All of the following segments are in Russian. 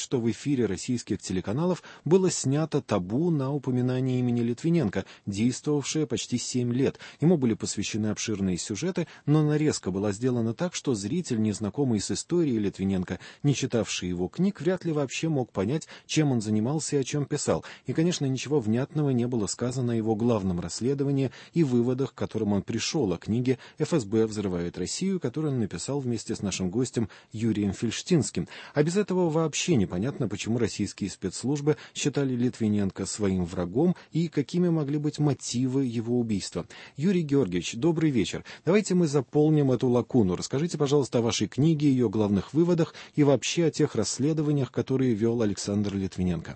что в эфире российских телеканалов было снято табу на упоминание имени Литвиненко, действовавшее почти 7 лет. Ему были посвящены обширные сюжеты, но нарезка была сделана так, что зритель, незнакомый с историей Литвиненко, не читавший его книг, вряд ли вообще мог понять, чем он занимался и о чем писал. И, конечно, ничего внятного не было сказано о его главном расследовании и выводах, к которым он пришел, о книге «ФСБ взрывает Россию», которую он написал вместе с нашим гостем Юрием Фельштинским. А без этого вообще непонятно, почему российские спецслужбы считали Литвиненко своим врагом и какими могли быть мотивы его убийства. Юрий Георгиевич, добрый вечер. Давайте мы заполним эту лакуну. Расскажите, пожалуйста, о вашей книге, ее главных выводах и вообще о тех расследованиях, которые вел Александр Литвиненко.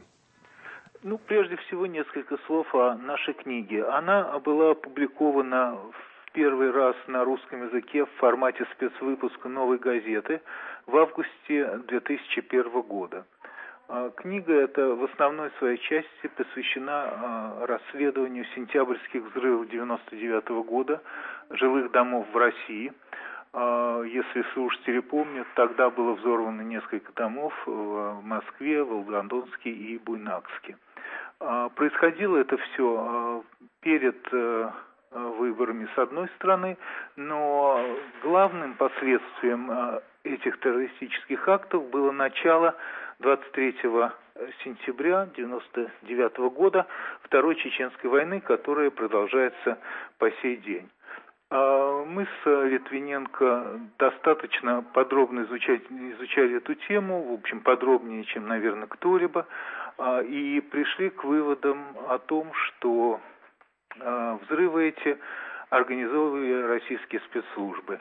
Прежде всего, несколько слов о нашей книге. Она была опубликована в первый раз на русском языке в формате спецвыпуска «Новой газеты» в августе 2001 года. Книга эта в основной своей части посвящена расследованию сентябрьских взрывов 1999 года жилых домов в России. Если слушатели помнят, тогда было взорвано несколько домов в Москве, Волгодонске и Буйнакске. Происходило это все перед выборами с одной стороны, но главным последствием этих террористических актов было начало 23 сентября 1999 года Второй Чеченской войны, которая продолжается по сей день. Мы с Литвиненко достаточно подробно изучали эту тему, в общем, подробнее, чем, наверное, кто-либо, и пришли к выводам о том, что взрывы эти организовывали российские спецслужбы.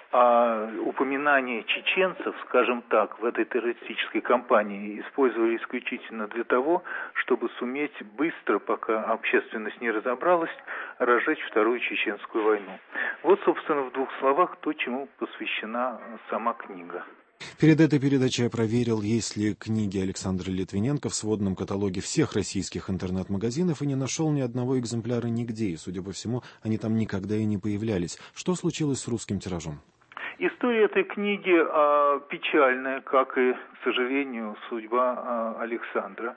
А упоминание чеченцев, скажем так, в этой террористической кампании использовали исключительно для того, чтобы суметь быстро, пока общественность не разобралась, разжечь Вторую Чеченскую войну. Вот, собственно, в двух словах то, чему посвящена сама книга. Перед этой передачей я проверил, есть ли книги Александра Литвиненко в сводном каталоге всех российских интернет-магазинов и не нашел ни одного экземпляра нигде, и, судя по всему, они там никогда и не появлялись. Что случилось с русским тиражом? История этой книги печальная, как и, к сожалению, судьба Александра.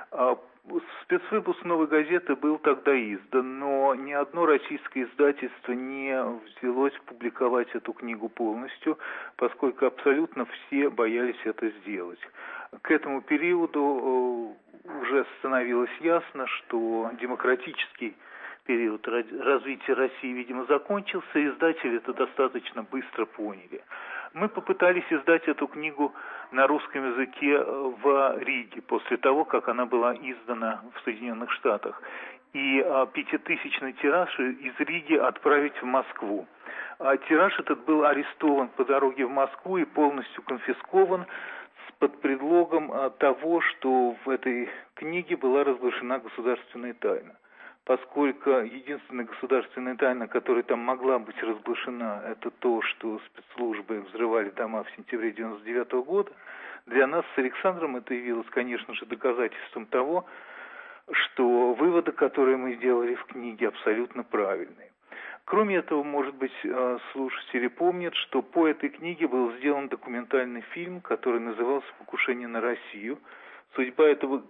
Спецвыпуск «Новой газеты» был тогда издан, но ни одно российское издательство не взялось публиковать эту книгу полностью, поскольку абсолютно все боялись это сделать. К этому периоду уже становилось ясно, что демократический период развития России, видимо, закончился, и издатели это достаточно быстро поняли. Мы попытались издать эту книгу на русском языке в Риге после того, как она была издана в Соединенных Штатах. И 5000-ный тираж из Риги отправить в Москву. Тираж этот был арестован по дороге в Москву и полностью конфискован под предлогом того, что в этой книге была разглашена государственная тайна. Поскольку единственная государственная тайна, которая там могла быть разглашена, это то, что спецслужбы взрывали дома в сентябре 1999 года, для нас с Александром это явилось, конечно же, доказательством того, что выводы, которые мы сделали в книге, абсолютно правильные. Кроме этого, может быть, слушатели помнят, что по этой книге был сделан документальный фильм, который назывался «Покушение на Россию». Судьба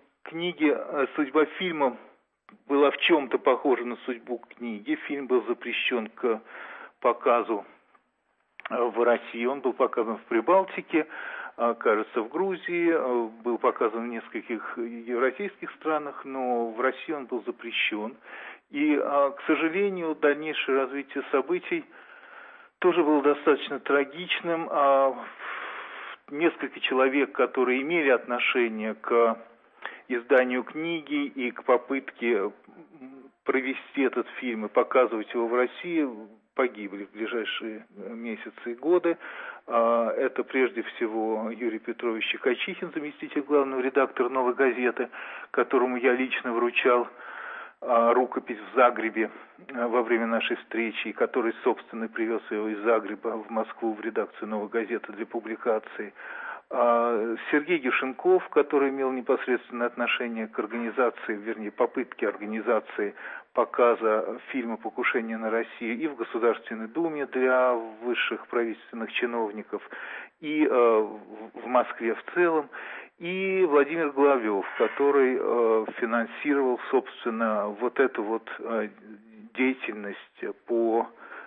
фильма была в чем-то похожа на судьбу книги. Фильм был запрещен к показу в России. Он был показан в Прибалтике, кажется, в Грузии, был показан в нескольких европейских странах, но в России он был запрещен. И, к сожалению, дальнейшее развитие событий тоже было достаточно трагичным. Несколько человек, которые имели отношение к изданию книги и к попытке провести этот фильм и показывать его в России, погибли в ближайшие месяцы и годы. Это прежде всего Юрий Петрович Щекочихин, заместитель главного редактора «Новой газеты», которому я лично вручал рукопись в Загребе во время нашей встречи, и который, собственно, привез его из Загреба в Москву в редакцию «Новой газеты» для публикации. Сергей Гешенков, который имел непосредственное отношение к организации, вернее, попытке организации показа фильма «Покушение на Россию» и в Государственной Думе для высших правительственных чиновников, и в Москве в целом. и Владимир Головлев, который финансировал, собственно, вот эту вот деятельность по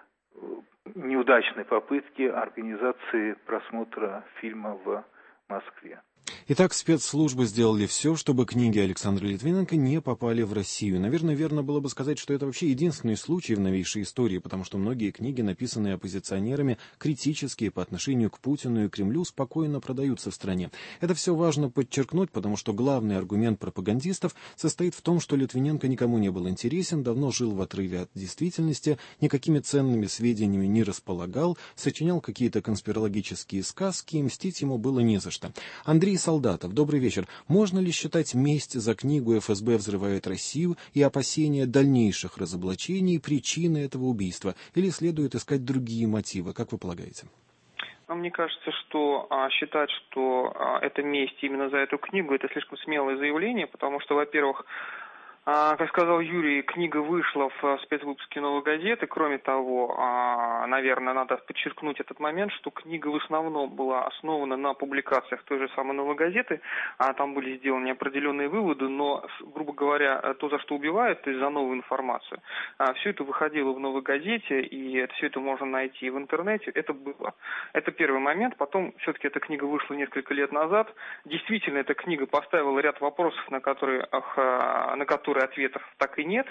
неудачной попытке организации просмотра фильма в Москве. Итак, спецслужбы сделали все, чтобы книги Александра Литвиненко не попали в Россию. Наверное, верно было бы сказать, что это вообще единственный случай в новейшей истории, потому что многие книги, написанные оппозиционерами, критические по отношению к Путину и Кремлю, спокойно продаются в стране. Это все важно подчеркнуть, потому что главный аргумент пропагандистов состоит в том, что Литвиненко никому не был интересен, давно жил в отрыве от действительности, никакими ценными сведениями не располагал, сочинял какие-то конспирологические сказки, и мстить ему было не за что. Андрей Солдатов, добрый вечер. Можно ли считать месть за книгу «ФСБ взрывает Россию» и опасения дальнейших разоблачений причиной этого убийства? Или следует искать другие мотивы, как вы полагаете? Мне кажется, что считать, что это месть именно за эту книгу, это слишком смелое заявление, потому что, во-первых, как сказал Юрий, книга вышла в спецвыпуске «Новой газеты». Кроме того, наверное, надо подчеркнуть этот момент, что книга в основном была основана на публикациях той же самой «Новой газеты». Там были сделаны определенные выводы, но, грубо говоря, то, за что убивают, то есть за новую информацию, все это выходило в «Новой газете», и все это можно найти в интернете. Это было. Это первый момент. Потом, все-таки эта книга вышла несколько лет назад. Действительно, эта книга поставила ряд вопросов, на которые ответов так и нет,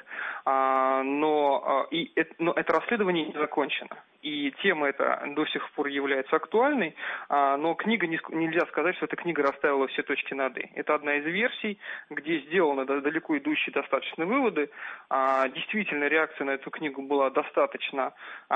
но это расследование не закончено. И тема эта до сих пор является актуальной, но книга, нельзя сказать, что эта книга расставила все точки над «и». Это одна из версий, где сделаны далеко идущие достаточно выводы. Действительно, реакция на эту книгу была достаточно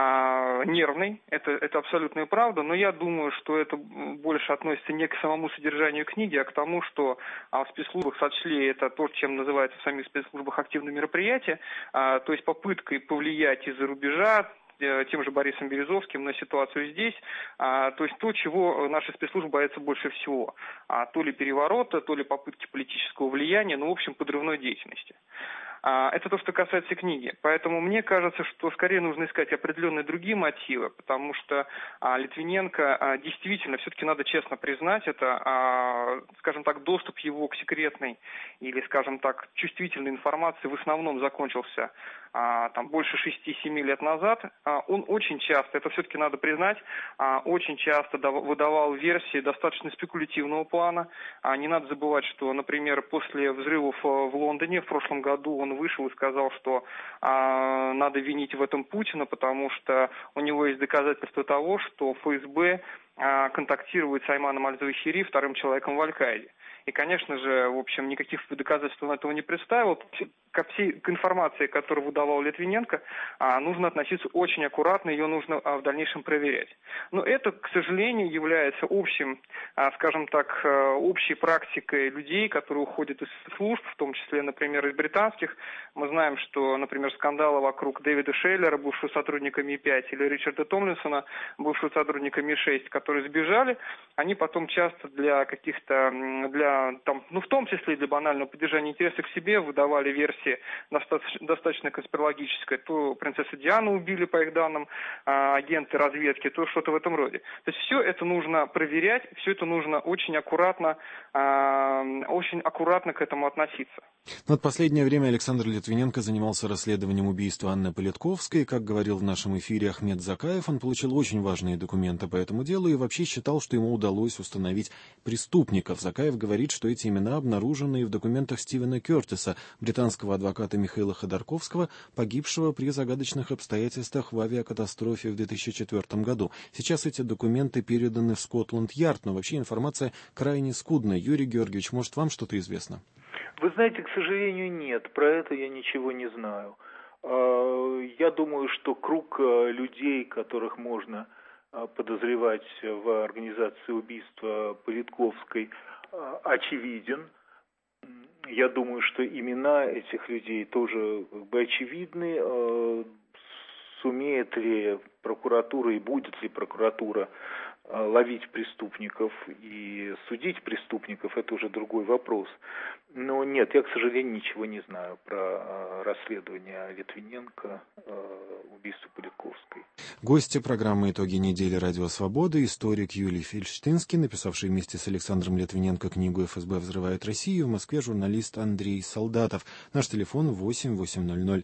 нервной, это абсолютная правда, но я думаю, что это больше относится не к самому содержанию книги, а к тому, что в спецслужбах сочли это то, чем называется в самих спецслужбах активные мероприятия, то есть попыткой повлиять из-за рубежа, тем же Борисом Березовским на ситуацию здесь, то есть то, чего наши спецслужбы боятся больше всего, то ли переворота, то ли попытки политического влияния, в общем, подрывной деятельности. Это то, что касается книги. Поэтому мне кажется, что скорее нужно искать определенные другие мотивы, потому что Литвиненко действительно, все-таки надо честно признать, это, скажем так, доступ его к секретной или, скажем так, чувствительной информации в основном закончился больше 6-7 лет назад. Он очень часто, это все-таки надо признать, очень часто выдавал версии достаточно спекулятивного плана. Не надо забывать, что, например, после взрывов в Лондоне в прошлом году он вышел и сказал, что надо винить в этом Путина, потому что у него есть доказательства того, что ФСБ контактирует с Айманом Аль-Завахири, вторым человеком в Аль-Каиде. И, конечно же, в общем, никаких доказательств он этого не представил. К информации, которую выдавал Литвиненко, нужно относиться очень аккуратно, ее нужно в дальнейшем проверять. Но это, к сожалению, является общим, скажем так, общей практикой людей, которые уходят из служб, в том числе, например, из британских. Мы знаем, что, например, скандалы вокруг Дэвида Шейлера, бывшего сотрудника Ми-5, или Ричарда Томлинсона, бывшего сотрудника Ми-6, которые сбежали, они потом часто для каких-то, в том числе для банального поддержания интереса к себе, выдавали версии достаточно конспирологическое. То принцессу Диану убили, по их данным, агенты разведки, то что-то в этом роде. То есть все это нужно проверять, все это нужно очень аккуратно к этому относиться. В последнее время Александр Литвиненко занимался расследованием убийства Анны Политковской. Как говорил в нашем эфире Ахмед Закаев, он получил очень важные документы по этому делу и вообще считал, что ему удалось установить преступников. Закаев говорит, что эти имена обнаружены и в документах Стивена Кертиса, британского адвоката Михаила Ходорковского, погибшего при загадочных обстоятельствах в авиакатастрофе в 2004 году. Сейчас эти документы переданы в Скотланд-Ярд, но вообще информация крайне скудная. Юрий Георгиевич, может, вам что-то известно? Вы знаете, к сожалению, нет. Про это я ничего не знаю. Я думаю, что круг людей, которых можно подозревать в организации убийства Политковской, очевиден. Я думаю, что имена этих людей тоже очевидны. Сумеет ли прокуратура и будет ли прокуратура ловить преступников и судить преступников, это уже другой вопрос. Но нет, я, к сожалению, ничего не знаю про расследование Литвиненко, убийства Политковской. Гости программы «Итоги недели. Радио Свобода» историк Юлий Фельштинский, написавший вместе с Александром Литвиненко книгу «ФСБ взрывает Россию», в Москве журналист Андрей Солдатов. Наш телефон 8-800-200-2212.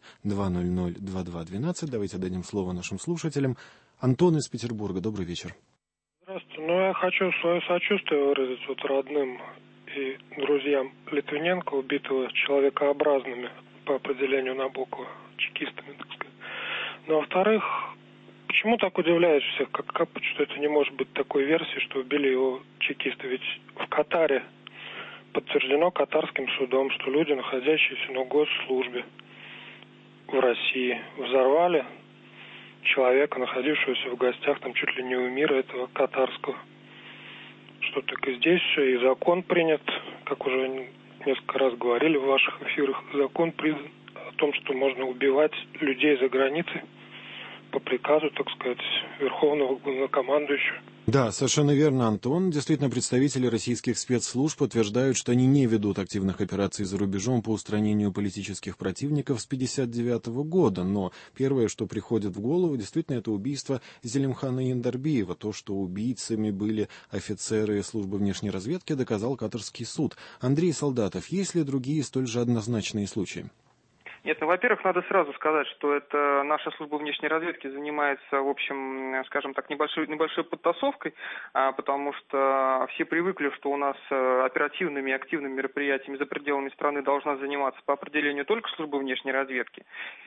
Давайте дадим слово нашим слушателям. Антон из Петербурга. Добрый вечер. Здравствуйте. Я хочу свое сочувствие выразить родным и друзьям Литвиненко, убитого человекообразными по определению Набокова, чекистами, так сказать. Но, во-вторых, почему так удивляет всех, что это не может быть такой версии, что убили его чекисты? Ведь в Катаре подтверждено катарским судом, что люди, находящиеся на госслужбе в России, взорвали человека, находившегося в гостях там чуть ли не у мира этого катарского. Что так и здесь все, и закон принят, как уже несколько раз говорили в ваших эфирах, закон признан о том, что можно убивать людей за границей по приказу, так сказать, верховного главнокомандующего. Да, совершенно верно, Антон. Действительно, представители российских спецслужб утверждают, что они не ведут активных операций за рубежом по устранению политических противников с 1959 года. Но первое, что приходит в голову, действительно, это убийство Зелимхана Яндарбиева. То, что убийцами были офицеры службы внешней разведки, доказал катарский суд. Андрей Солдатов, есть ли другие столь же однозначные случаи? Нет, во-первых, надо сразу сказать, что это наша служба внешней разведки занимается, в общем, скажем так, небольшой подтасовкой, потому что все привыкли, что у нас оперативными и активными мероприятиями за пределами страны должна заниматься по определению только служба внешней разведки.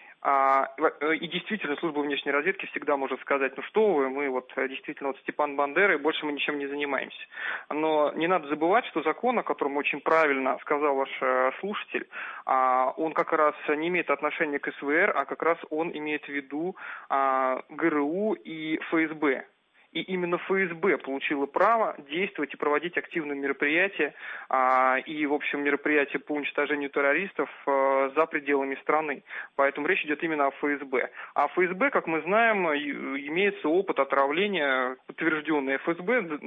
И действительно, служба внешней разведки всегда может сказать, что вы, мы действительно Степан Бандера, и больше мы ничем не занимаемся. Но не надо забывать, что закон, о котором очень правильно сказал ваш слушатель, он как раз не имеет отношения к СВР, а как раз он имеет в виду ГРУ и ФСБ. И именно ФСБ получила право действовать и проводить активные мероприятия и, в общем, мероприятия по уничтожению террористов за пределами страны. Поэтому речь идет именно о ФСБ. А ФСБ, как мы знаем, имеется опыт отравления, подтвержденный ФСБ,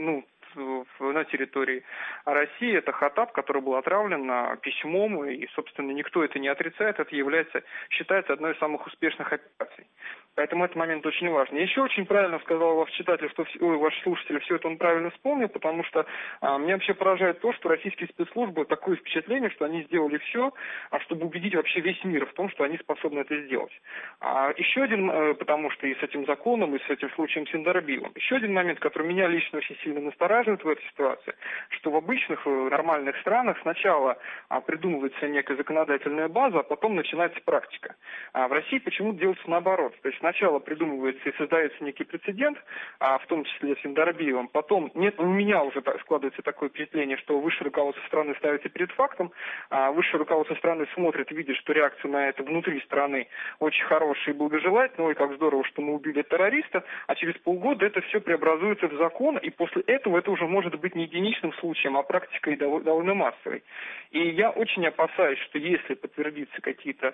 на территории России. Это Хаттаб, который был отравлен письмом, и, собственно, никто это не отрицает. Это считается одной из самых успешных операций. Поэтому этот момент очень важен. Еще очень правильно сказал ваш читатель, ваш слушатель, все это он правильно вспомнил, потому что меня вообще поражает то, что российские спецслужбы, такое впечатление, что они сделали все, чтобы убедить вообще весь мир в том, что они способны это сделать. Еще один, потому что и с этим законом, и с этим случаем с Яндарбиевым, еще один момент, который меня лично очень сильно настораживает в этой ситуации, что в обычных нормальных странах сначала придумывается некая законодательная база, а потом начинается практика. А в России почему-то делается наоборот. То есть сначала придумывается и создается некий прецедент, в том числе с Яндарбиевым. Потом у меня уже складывается такое впечатление, что высшее руководство страны ставится перед фактом, высшее руководство страны смотрит, видит, что реакция на это внутри страны очень хорошая и благожелательная, ой, как здорово, что мы убили террориста, а через полгода это все преобразуется в закон, и после этого это уже может быть не единичным случаем, а практикой довольно массовой. И я очень опасаюсь, что если подтвердятся какие-то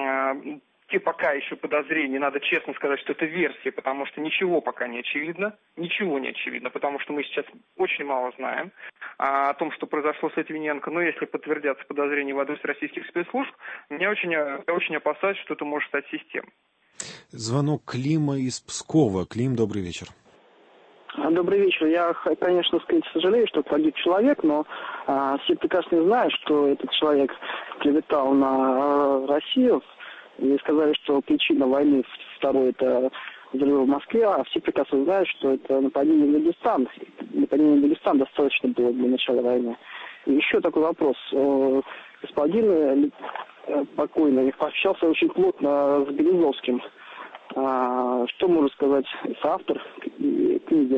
те пока еще подозрения, надо честно сказать, что это версия, потому что ничего пока не очевидно, потому что мы сейчас очень мало знаем о том, что произошло с Литвиненко, но если подтвердятся подозрения в адрес российских спецслужб, я очень опасаюсь, что это может стать системой. Звонок Клима из Пскова. Клим, добрый вечер. Добрый вечер. Я, конечно, сожалею, что погиб человек, но все прекрасно знают, что этот человек клеветал на Россию и сказали, что причина войны второй это взрыв в Москве, а все прекрасно знают, что это нападение на Дагестан. Нападение на Дагестан достаточно было для начала войны. И еще такой вопрос. Господин покойный общался очень плотно с Березовским. Что может сказать автор книги?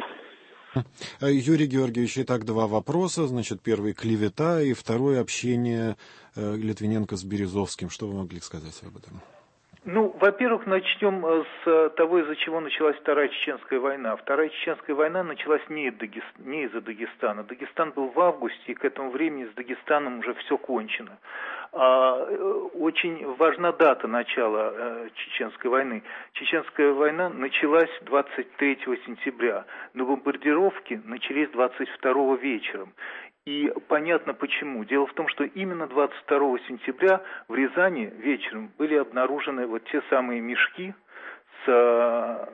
Юрий Георгиевич, итак, два вопроса. Значит, первый — клевета, и второе — общение Литвиненко с Березовским. Что вы могли сказать об этом? Ну, во-первых, начнем с того, из-за чего началась Вторая Чеченская война. Вторая Чеченская война началась не из-за Дагестана. Дагестан был в августе, и к этому времени с Дагестаном уже все кончено. Очень важна дата начала Чеченской войны. Чеченская война началась 23 сентября, но бомбардировки начались 22 вечером. И понятно почему. Дело в том, что именно 22 сентября в Рязани вечером были обнаружены вот те самые мешки с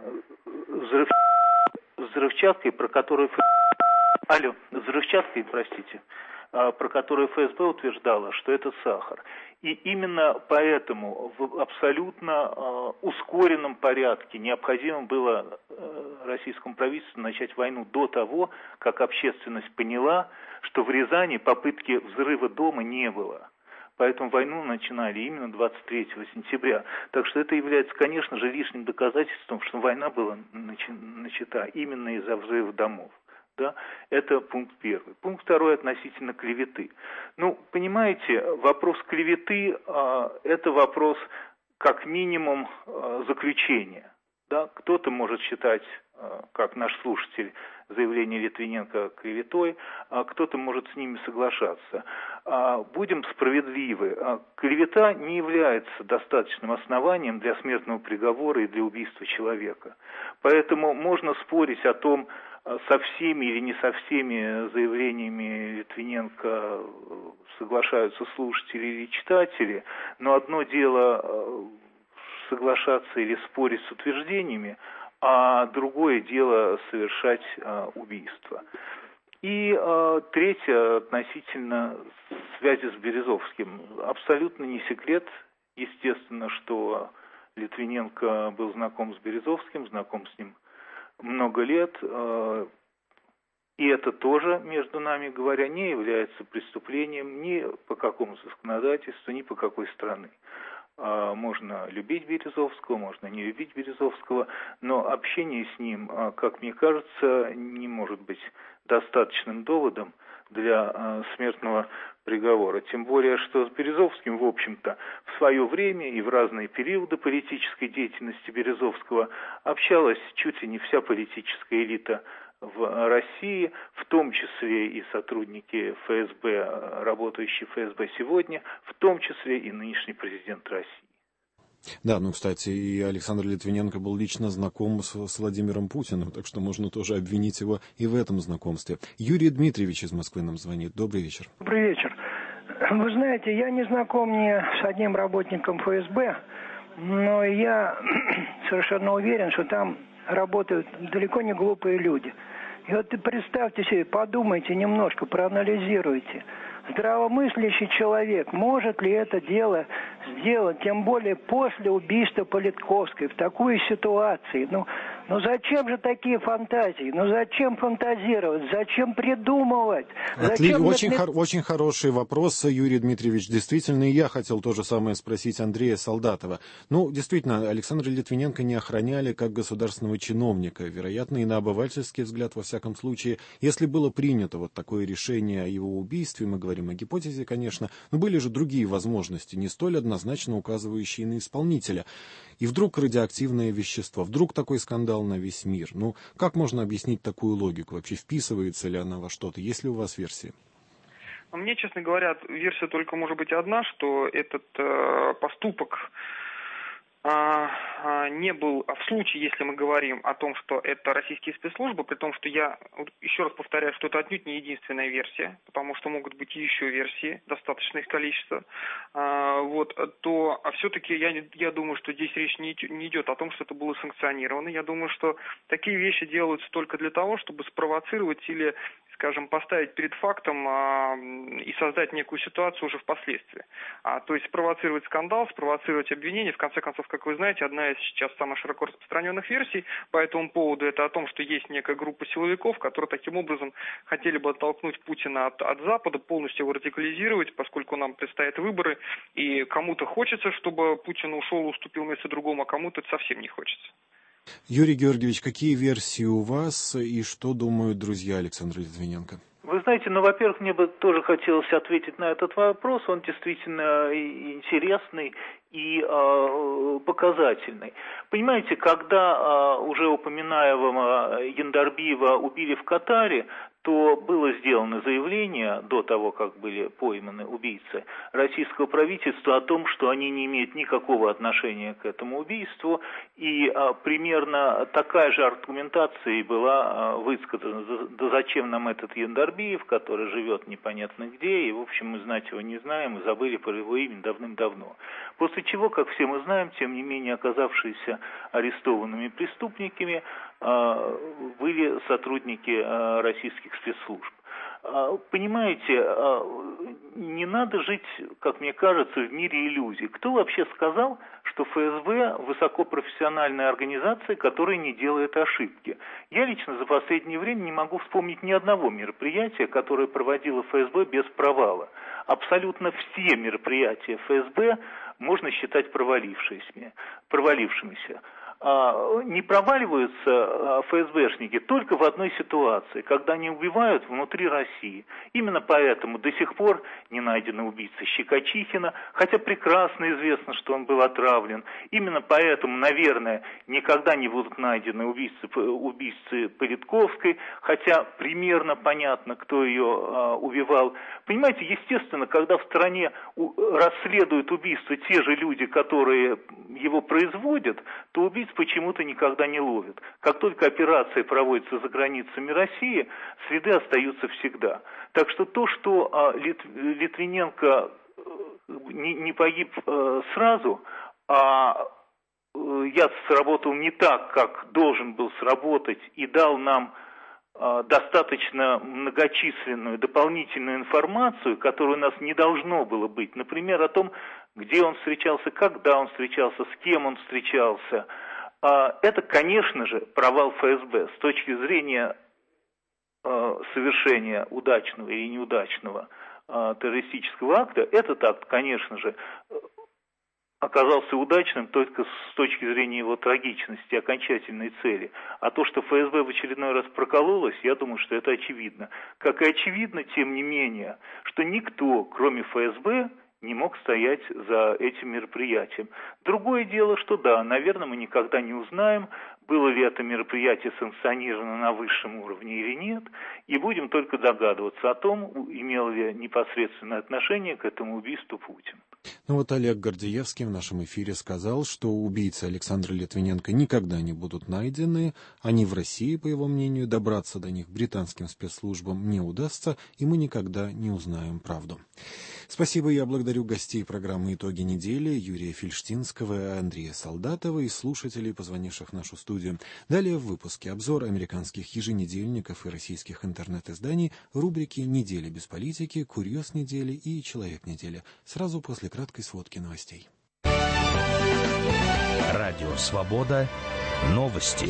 взрывчаткой, про которую про которую ФСБ утверждала, что это сахар. И именно поэтому в абсолютно ускоренном порядке необходимо было российскому правительству начать войну до того, как общественность поняла, что в Рязани попытки взрыва дома не было. Поэтому войну начинали именно 23 сентября. Так что это является, конечно же, лишним доказательством, что война была начата именно из-за взрыва домов. Да? Это пункт первый. Пункт второй относительно клеветы. Ну, понимаете, вопрос клеветы это вопрос как минимум заключения. Да? Кто-то может считать, как наш слушатель, заявление Литвиненко клеветой, а кто-то может с ними соглашаться. Будем справедливы. Клевета не является достаточным основанием для смертного приговора и для убийства человека. Поэтому можно спорить о том, со всеми или не со всеми заявлениями Литвиненко соглашаются слушатели или читатели, но одно дело соглашаться или спорить с утверждениями, а другое дело совершать убийство. И третье относительно связи с Березовским. Абсолютно не секрет, естественно, что Литвиненко был знаком с Березовским, знаком с ним много лет, и это тоже, между нами говоря, не является преступлением ни по какому законодательству, ни по какой страны. Можно любить Березовского, можно не любить Березовского, но общение с ним, как мне кажется, не может быть достаточным доводом для смертного приговора. Тем более, что с Березовским, в общем-то, в свое время и в разные периоды политической деятельности Березовского общалась чуть ли не вся политическая элита в России, в том числе и сотрудники ФСБ, работающие в ФСБ сегодня, в том числе и нынешний президент России. Да, ну, кстати, и Александр Литвиненко был лично знаком с Владимиром Путиным, так что можно тоже обвинить его и в этом знакомстве. Юрий Дмитриевич из Москвы нам звонит. Добрый вечер. Добрый вечер. Вы знаете, я не знаком ни с одним работником ФСБ, но я совершенно уверен, что там работают далеко не глупые люди. И вот представьте себе, подумайте немножко, проанализируйте. Здравомыслящий человек, может ли это дело сделать, тем более после убийства Политковской, в такой ситуации? Ну зачем же такие фантазии? Ну зачем фантазировать? Зачем придумывать? Очень хороший вопрос, Юрий Дмитриевич. Действительно, и я хотел то же самое спросить Андрея Солдатова. Ну, действительно, Александра Литвиненко не охраняли как государственного чиновника. Вероятно, и на обывательский взгляд, во всяком случае, если было принято вот такое решение о его убийстве, мы говорим о гипотезе, конечно, но были же другие возможности, не столь однозначно указывающие на исполнителя. И вдруг радиоактивное вещество, вдруг такой скандал на весь мир. Ну, как можно объяснить такую логику? Вообще вписывается ли она во что-то? Есть ли у вас версия? Мне, честно говоря, версия только может быть одна, что этот поступок не был, в случае, если мы говорим о том, что это российские спецслужбы, при том, что я еще раз повторяю, что это отнюдь не единственная версия, потому что могут быть и еще версии, достаточное их количество, то все-таки я думаю, что здесь речь не идет о том, что это было санкционировано. Я думаю, что такие вещи делаются только для того, чтобы спровоцировать или, скажем, поставить перед фактом и создать некую ситуацию уже впоследствии. То есть спровоцировать скандал, спровоцировать обвинение. В конце концов, как вы знаете, одна из сейчас самых широко распространенных версий по этому поводу это о том, что есть некая группа силовиков, которые таким образом хотели бы оттолкнуть Путина от Запада, полностью его радикализировать, поскольку нам предстоят выборы, и кому-то хочется, чтобы Путин ушел и уступил место другому, а кому-то это совсем не хочется. Юрий Георгиевич, какие версии у вас и что думают друзья Александра Литвиненко? Вы знаете, во-первых, мне бы тоже хотелось ответить на этот вопрос. Он действительно интересный и показательный. Понимаете, когда уже упоминаемого Яндарбиева убили в Катаре, то было сделано заявление до того, как были пойманы убийцы российского правительства о том, что они не имеют никакого отношения к этому убийству, и примерно такая же аргументация была высказана. Да зачем нам этот Яндарбиев, который живет непонятно где, и, в общем, мы знать его не знаем, и забыли про его имя давным-давно. После чего, как все мы знаем, тем не менее оказавшиеся арестованными преступниками были сотрудники российских спецслужб. Понимаете, не надо жить, как мне кажется, в мире иллюзий. Кто вообще сказал, что ФСБ высокопрофессиональная организация, которая не делает ошибки? Я лично за последнее время не могу вспомнить ни одного мероприятия, которое проводила ФСБ без провала. Абсолютно все мероприятия ФСБ можно считать провалившимися. Не проваливаются ФСБшники только в одной ситуации, когда они убивают внутри России. Именно поэтому до сих пор не найдены убийцы Щекочихина, хотя прекрасно известно, что он был отравлен. Именно поэтому, наверное, никогда не будут найдены убийцы Политковской, хотя примерно понятно, кто ее убивал. Понимаете, естественно, когда в стране расследуют убийство те же люди, которые его производят, то убийц почему-то никогда не ловят. Как только операция проводится за границами России, следы остаются всегда. Так что то, что Литвиненко не погиб сразу, а яд сработал не так, как должен был сработать, и дал нам достаточно многочисленную дополнительную информацию, которой у нас не должно было быть. Например, о том, где он встречался, когда он встречался, с кем он встречался. Это, конечно же, провал ФСБ с точки зрения совершения удачного или неудачного террористического акта. Этот акт, конечно же, оказался удачным только с точки зрения его трагичности, окончательной цели. А то, что ФСБ в очередной раз прокололось, я думаю, что это очевидно. Как и очевидно, тем не менее, что никто, кроме ФСБ, не мог стоять за этим мероприятием. Другое дело, что да, наверное, мы никогда не узнаем, было ли это мероприятие санкционировано на высшем уровне или нет, и будем только догадываться о том, имел ли непосредственное отношение к этому убийству Путин. Олег Гордеевский в нашем эфире сказал, что убийцы Александра Литвиненко никогда не будут найдены, они в России, по его мнению, добраться до них британским спецслужбам не удастся, и мы никогда не узнаем правду. Спасибо, я благодарю гостей программы «Итоги недели» Юрия Фельштинского, Андрея Солдатова и слушателей, позвонивших в нашу студию. Далее в выпуске обзор американских еженедельников и российских интернет-изданий, рубрики «Неделя без политики», «Курьез недели» и «Человек недели». Сразу после краткой сводки новостей. Радио «Свобода». Новости.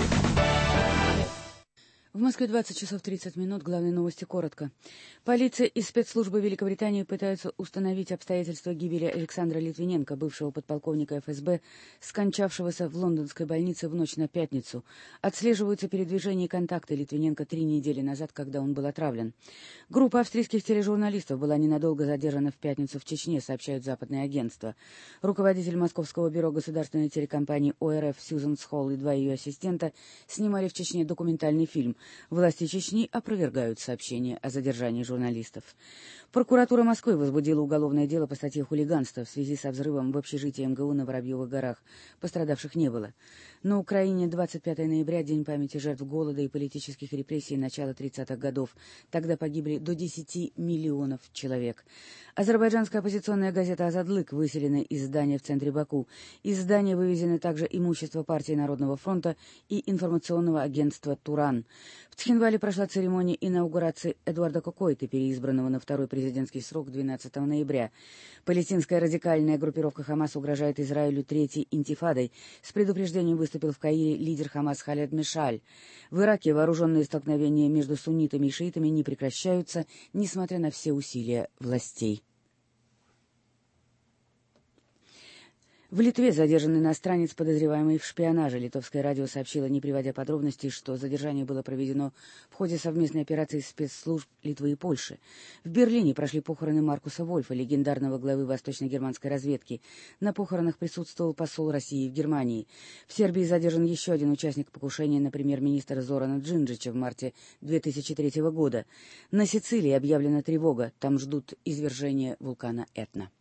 В Москве 20 часов 30 минут. Главные новости коротко. Полиция и спецслужбы Великобритании пытаются установить обстоятельства гибели Александра Литвиненко, бывшего подполковника ФСБ, скончавшегося в лондонской больнице в ночь на пятницу. Отслеживаются передвижения и контакты Литвиненко 3 недели назад, когда он был отравлен. Группа австрийских тележурналистов была ненадолго задержана в пятницу в Чечне, сообщают западные агентства. Руководитель Московского бюро государственной телекомпании ОРФ Сьюзан Схолл и 2 ее ассистента снимали в Чечне документальный фильм. Власти Чечни опровергают сообщения о задержании журналистов. Прокуратура Москвы возбудила уголовное дело по статье «Хулиганство» в связи со взрывом в общежитии МГУ на Воробьевых горах. Пострадавших не было. На Украине 25 ноября – День памяти жертв голода и политических репрессий начала 30-х годов. Тогда погибли до 10 миллионов человек. Азербайджанская оппозиционная газета «Азадлык» выселена из здания в центре Баку. Из здания вывезены также имущество партии Народного фронта и информационного агентства «Туран». В Цхинвале прошла церемония инаугурации Эдуарда Кокойты, переизбранного на второй президентский срок 12 ноября. Палестинская радикальная группировка «Хамас» угрожает Израилю третьей интифадой. С предупреждением выступил в Каире лидер «Хамас» Халед Мешаль. В Ираке вооруженные столкновения между суннитами и шиитами не прекращаются, несмотря на все усилия властей. В Литве задержан иностранец, подозреваемый в шпионаже. Литовское радио сообщило, не приводя подробностей, что задержание было проведено в ходе совместной операции спецслужб Литвы и Польши. В Берлине прошли похороны Маркуса Вольфа, легендарного главы восточно-германской разведки. На похоронах присутствовал посол России в Германии. В Сербии задержан еще один участник покушения на премьер-министра Зорана Джинджича в марте 2003 года. На Сицилии объявлена тревога. Там ждут извержения вулкана Этна.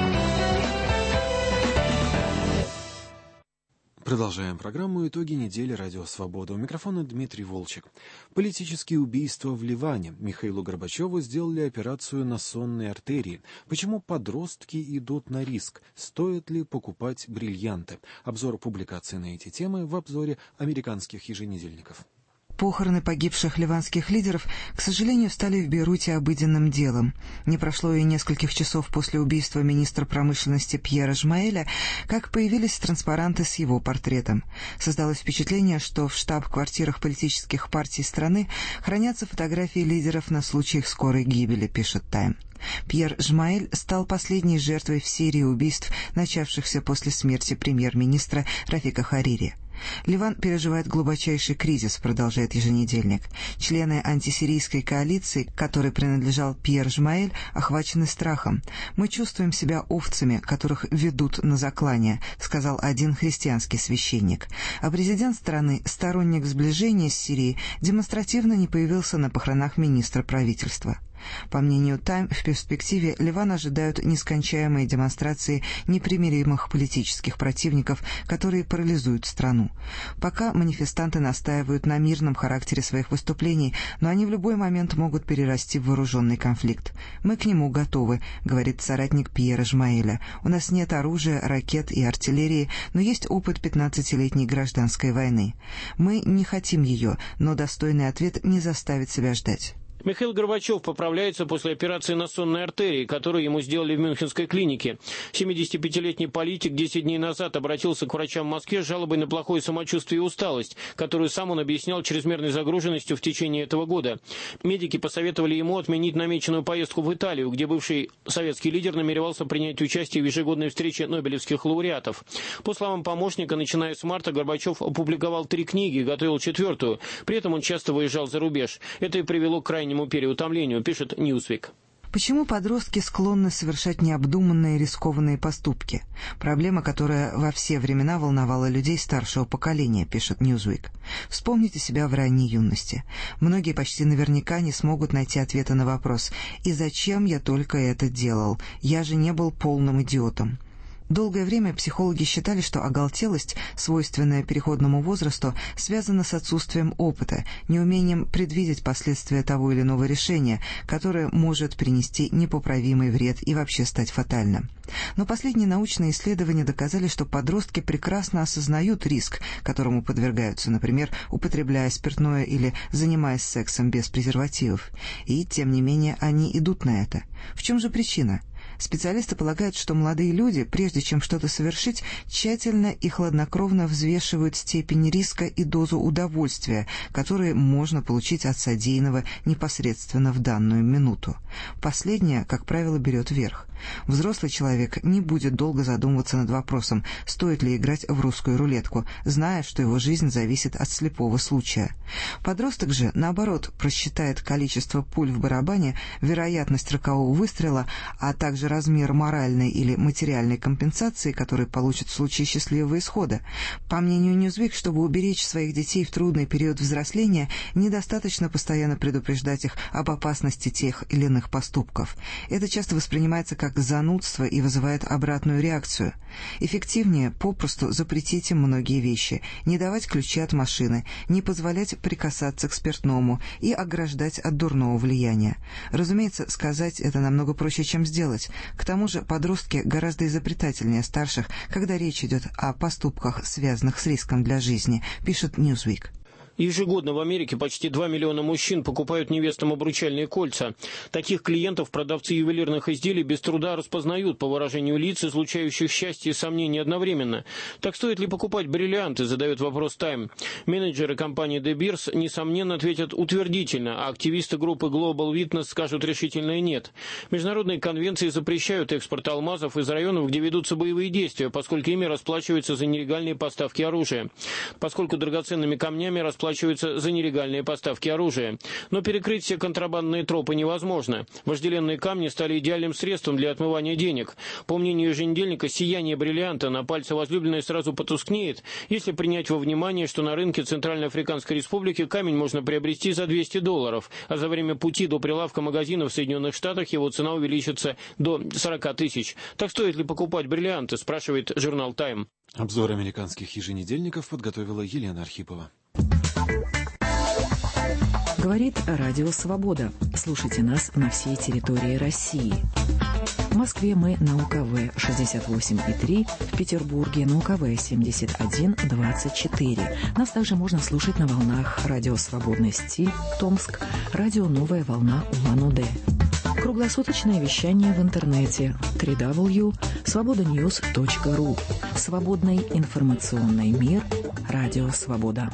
Продолжаем программу «Итоги недели. Радио Свобода». У микрофона Дмитрий Волчек. Политические убийства в Ливане. Михаилу Горбачеву сделали операцию на сонной артерии. Почему подростки идут на риск? Стоит ли покупать бриллианты? Обзор публикаций на эти темы в обзоре американских еженедельников. Похороны погибших ливанских лидеров, к сожалению, стали в Бейруте обыденным делом. Не прошло и нескольких часов после убийства министра промышленности Пьера Жмаэля, как появились транспаранты с его портретом. Создалось впечатление, что в штаб-квартирах политических партий страны хранятся фотографии лидеров на случай их скорой гибели, пишет «Тайм». Пьер Жмаэль стал последней жертвой в серии убийств, начавшихся после смерти премьер-министра Рафика Харири. Ливан переживает глубочайший кризис, продолжает еженедельник. Члены антисирийской коалиции, которой принадлежал Пьер Жмаэль, охвачены страхом. «Мы чувствуем себя овцами, которых ведут на заклание», сказал один христианский священник. А президент страны, сторонник сближения с Сирией, демонстративно не появился на похоронах министра правительства. По мнению «Тайм», в перспективе Ливан ожидают нескончаемые демонстрации непримиримых политических противников, которые парализуют страну. Пока манифестанты настаивают на мирном характере своих выступлений, но они в любой момент могут перерасти в вооруженный конфликт. «Мы к нему готовы», — говорит соратник Пьера Жмаэля. «У нас нет оружия, ракет и артиллерии, но есть опыт 15-летней гражданской войны. Мы не хотим ее, но достойный ответ не заставит себя ждать». Михаил Горбачев поправляется после операции на сонной артерии, которую ему сделали в Мюнхенской клинике. 75-летний политик 10 дней назад обратился к врачам в Москве с жалобой на плохое самочувствие и усталость, которую сам он объяснял чрезмерной загруженностью в течение этого года. Медики посоветовали ему отменить намеченную поездку в Италию, где бывший советский лидер намеревался принять участие в ежегодной встрече нобелевских лауреатов. По словам помощника, начиная с марта Горбачев опубликовал 3 книги, готовил 4-ю. При этом он часто выезжал за рубеж. Это и привело к крайнему переутомлению, пишет Newsweek. Почему подростки склонны совершать необдуманные рискованные поступки? Проблема, которая во все времена волновала людей старшего поколения, пишет Newsweek. Вспомните себя в ранней юности. Многие почти наверняка не смогут найти ответа на вопрос «И зачем я только это делал? Я же не был полным идиотом». Долгое время психологи считали, что оголтелость, свойственная переходному возрасту, связана с отсутствием опыта, неумением предвидеть последствия того или иного решения, которое может принести непоправимый вред и вообще стать фатальным. Но последние научные исследования доказали, что подростки прекрасно осознают риск, которому подвергаются, например, употребляя спиртное или занимаясь сексом без презервативов. И, тем не менее, они идут на это. В чем же причина? Специалисты полагают, что молодые люди, прежде чем что-то совершить, тщательно и хладнокровно взвешивают степень риска и дозу удовольствия, которые можно получить от содеянного непосредственно в данную минуту. Последнее, как правило, берет верх. Взрослый человек не будет долго задумываться над вопросом, стоит ли играть в русскую рулетку, зная, что его жизнь зависит от слепого случая. Подросток же, наоборот, просчитает количество пуль в барабане, вероятность рокового выстрела, а также размер моральной или материальной компенсации, который получит в случае счастливого исхода. По мнению Newsweek, чтобы уберечь своих детей в трудный период взросления, недостаточно постоянно предупреждать их об опасности тех или иных поступков. Это часто воспринимается как занудство и вызывает обратную реакцию. Эффективнее попросту запретить им многие вещи, не давать ключи от машины, не позволять прикасаться к спиртному и ограждать от дурного влияния. Разумеется, сказать это намного проще, чем сделать. К тому же подростки гораздо изобретательнее старших, когда речь идет о поступках, связанных с риском для жизни, пишет Newsweek. Ежегодно в Америке почти 2 миллиона мужчин покупают невестам обручальные кольца. Таких клиентов продавцы ювелирных изделий без труда распознают по выражению лиц, излучающих счастье и сомнения одновременно. Так стоит ли покупать бриллианты, задает вопрос Time. Менеджеры компании De Beers, несомненно, ответят утвердительно, а активисты группы Global Witness скажут решительное нет. Международные конвенции запрещают экспорт алмазов из районов, где ведутся боевые действия, поскольку ими расплачиваются за нелегальные поставки оружия. Поскольку драгоценными камнями расплачиваются за нелегальные поставки оружия. Но перекрыть все контрабандные тропы невозможно. Вожделенные камни стали идеальным средством для отмывания денег. По мнению еженедельника, сияние бриллианта на пальце возлюбленной сразу потускнеет, если принять во внимание, что на рынке Центральноафриканской Республики камень можно приобрести за $200, а за время пути до прилавка магазина в Соединенных Штатах его цена увеличится до 40 тысяч. Так стоит ли покупать бриллианты, спрашивает журнал Time. Обзор американских еженедельников подготовила Елена Архипова. Говорит Радио Свобода. Слушайте нас на всей территории России. В Москве мы на УКВ 68,3, в Петербурге на УКВ 71,24. Нас также можно слушать на волнах Радио Свободный стиль, Томск, Радио Новая волна Улан-Удэ. Круглосуточное вещание в интернете www.svobodanews.ru. Свободный информационный мир. Радио Свобода.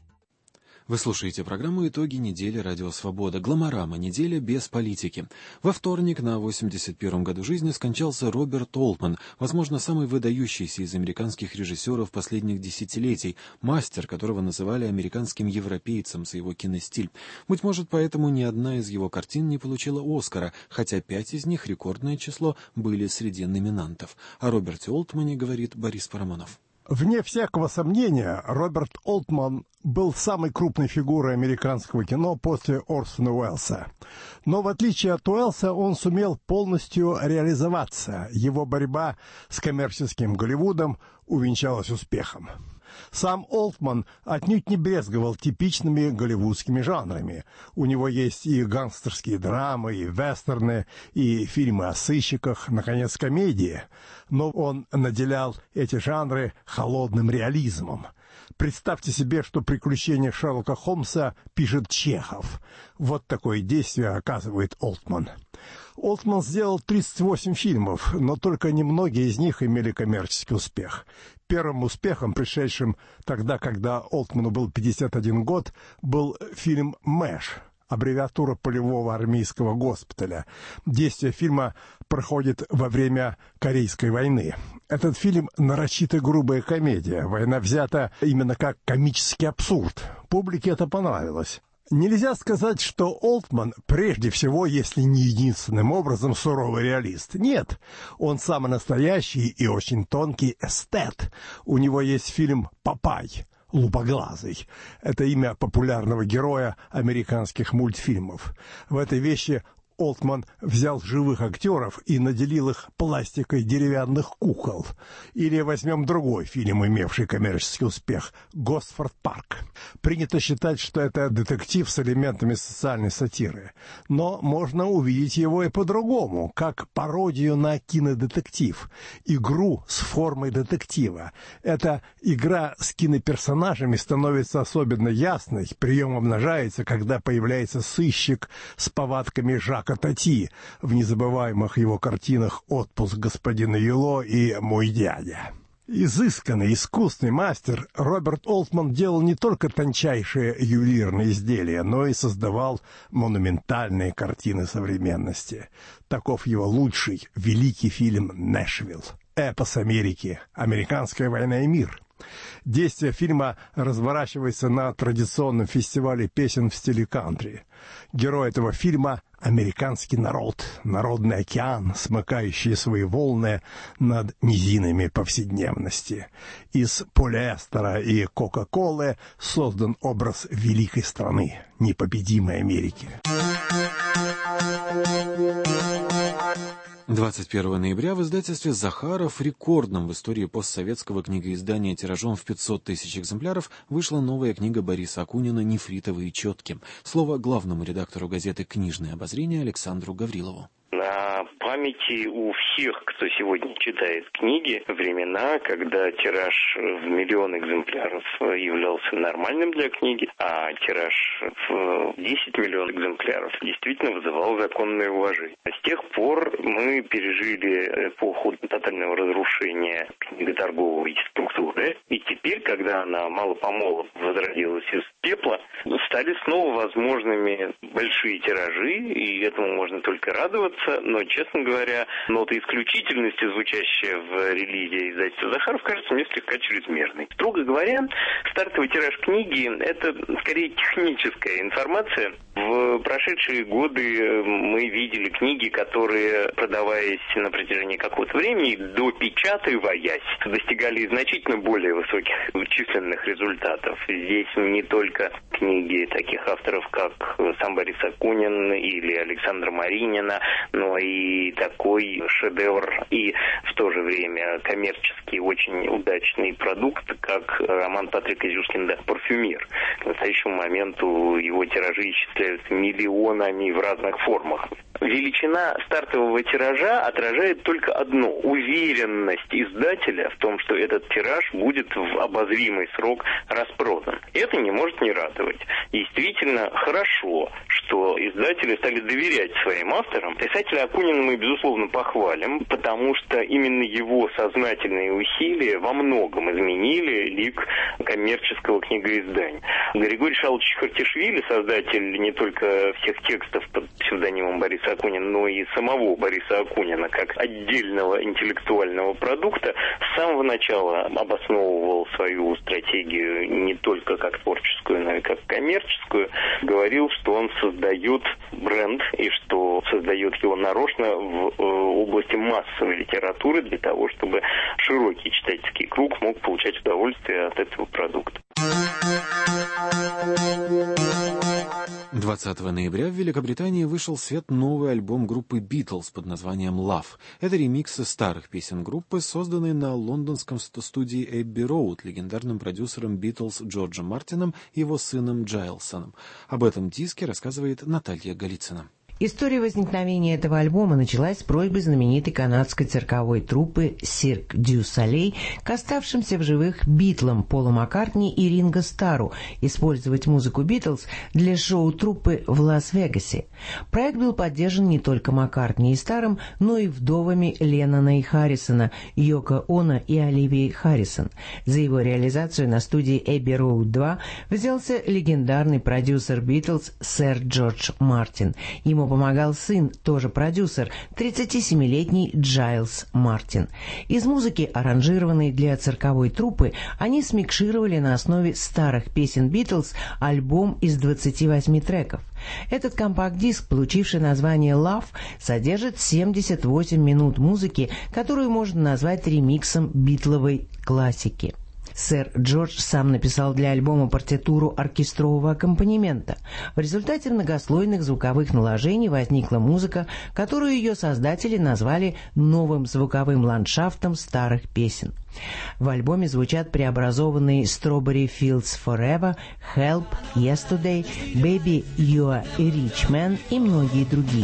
Вы слушаете программу «Итоги недели Радио Свобода». Гломорама. Неделя без политики. Во вторник на 81-м году жизни скончался Роберт Олтман, возможно, самый выдающийся из американских режиссеров последних десятилетий, мастер, которого называли американским европейцем за его киностиль. Быть может, поэтому ни одна из его картин не получила «Оскара», хотя 5 из них, рекордное число, были среди номинантов. О Роберте Олтмане говорит Борис Парамонов. Вне всякого сомнения, Роберт Олтман был самой крупной фигурой американского кино после Орсона Уэллса. Но в отличие от Уэллса, он сумел полностью реализоваться. Его борьба с коммерческим Голливудом увенчалась успехом. Сам Олтман отнюдь не брезговал типичными голливудскими жанрами. У него есть и гангстерские драмы, и вестерны, и фильмы о сыщиках, наконец, комедии. Но он наделял эти жанры холодным реализмом. Представьте себе, что «Приключения Шерлока Холмса» пишет Чехов. Вот такое действие оказывает Олтман. Олтман сделал 38 фильмов, но только немногие из них имели коммерческий успех. Первым успехом, пришедшим тогда, когда Олтману был 51 год, был фильм «Мэш», аббревиатура полевого армейского госпиталя. Действие фильма проходит во время Корейской войны. Этот фильм нарочито грубая комедия. Война взята именно как комический абсурд. Публике это понравилось. Нельзя сказать, что Олтман прежде всего, если не единственным образом, суровый реалист. Нет, он самый настоящий и очень тонкий эстет. У него есть фильм «Папай», «Лупоглазый». Это имя популярного героя американских мультфильмов. В этой вещи Олтман взял живых актеров и наделил их пластикой деревянных кукол. Или возьмем другой фильм, имевший коммерческий успех «Госфорд Парк». Принято считать, что это детектив с элементами социальной сатиры. Но можно увидеть его и по-другому, как пародию на кинодетектив, игру с формой детектива. Эта игра с киноперсонажами становится особенно ясной, прием обнажается, когда появляется сыщик с повадками Жака Тати в незабываемых его картинах «Отпуск господина Юло» и «Мой дядя». Изысканный, искусный мастер, Роберт Олтман делал не только тончайшие ювелирные изделия, но и создавал монументальные картины современности. Таков его лучший, великий фильм «Нэшвилл», эпос Америки, «Американская война и мир». Действие фильма разворачивается на традиционном фестивале песен в стиле кантри. Герой этого фильма — американский народ, народный океан, смыкающий свои волны над низинами повседневности. Из полиэстера и кока-колы создан образ великой страны, непобедимой Америки. 21 ноября в издательстве «Захаров», рекордном в истории постсоветского книгоиздания тиражом в 500 тысяч экземпляров, вышла новая книга Бориса Акунина «Нефритовые четки». Слово главному редактору газеты «Книжное обозрение» Александру Гаврилову. памяти у всех, кто сегодня читает книги, времена, когда тираж в 1 миллион экземпляров являлся нормальным для книги, а тираж в 10 миллионов экземпляров действительно вызывал законное уважение. С тех пор мы пережили эпоху тотального разрушения книготорговой структуры, и теперь, когда она мало-помалу возродилась из пепла, стали снова возможными большие тиражи, и этому можно только радоваться, но, честно говоря, нота исключительности, звучащая в релизе издательства Захаров, кажется мне слегка чрезмерной. Строго говоря, стартовый тираж книги – это скорее техническая информация. В прошедшие годы мы видели книги, которые, продаваясь на протяжении какого-то времени, допечатываясь, достигали значительно более высоких численных результатов. Здесь не только книги таких авторов, как сам Борис Акунин или Александра Маринина, но и такой шедевр и в то же время коммерчески очень удачный продукт, как роман Патрика Зюскинда «Парфюмер». К настоящему моменту его тиражи исчисляются миллионами в разных формах. Величина стартового тиража отражает только одно – уверенность издателя в том, что этот тираж будет в обозримый срок распродан. Это не может не радовать. Действительно хорошо, что издатели стали доверять своим авторам. Писателя Акунина мы, безусловно, похвалим, потому что именно его сознательные усилия во многом изменили лик коммерческого книгоиздания. Григорий Шалович Хартишвили, создатель не только всех текстов под псевдонимом Бориса Акунина, но и самого Бориса Акунина как отдельного интеллектуального продукта, с самого начала обосновывал свою стратегию не только как творческую, но и как коммерческую. Говорил, что он создает бренд и что создает его нарочно в области массовой литературы для того, чтобы широкий читательский круг мог получать удовольствие от этого продукта. 20 ноября в Великобритании вышел в свет новый альбом группы Beatles под названием «Love». Это ремиксы старых песен группы, созданные на лондонском студии Эбби Роуд легендарным продюсером Beatles Джорджем Мартином и его сыном Джайлсоном. Об этом диске рассказывает Наталья Голицына. История возникновения этого альбома началась с просьбы знаменитой канадской цирковой труппы «Cirque du Soleil» к оставшимся в живых Битлам Полу Маккартни и Ринго Старру использовать музыку Битлз для шоу труппы в Лас-Вегасе. Проект был поддержан не только Маккартни и Старром, но и вдовами Леннона и Харрисона, Йоко Оно и Оливией Харрисон. За его реализацию на студии Эбби Роуд 2 взялся легендарный продюсер Битлз сэр Джордж Мартин. Ему помогал сын, тоже продюсер, 37-летний Джайлс Мартин. Из музыки, аранжированной для цирковой труппы, они смикшировали на основе старых песен Битлз альбом из 28 треков. Этот компакт-диск, получивший название «Love», содержит 78 минут музыки, которую можно назвать ремиксом битловой классики. Сэр Джордж сам написал для альбома партитуру оркестрового аккомпанемента. В результате многослойных звуковых наложений возникла музыка, которую ее создатели назвали новым звуковым ландшафтом старых песен. В альбоме звучат преобразованные «Strawberry Fields Forever», «Help», «Yesterday», «Baby, You Are a Rich Man» и многие другие.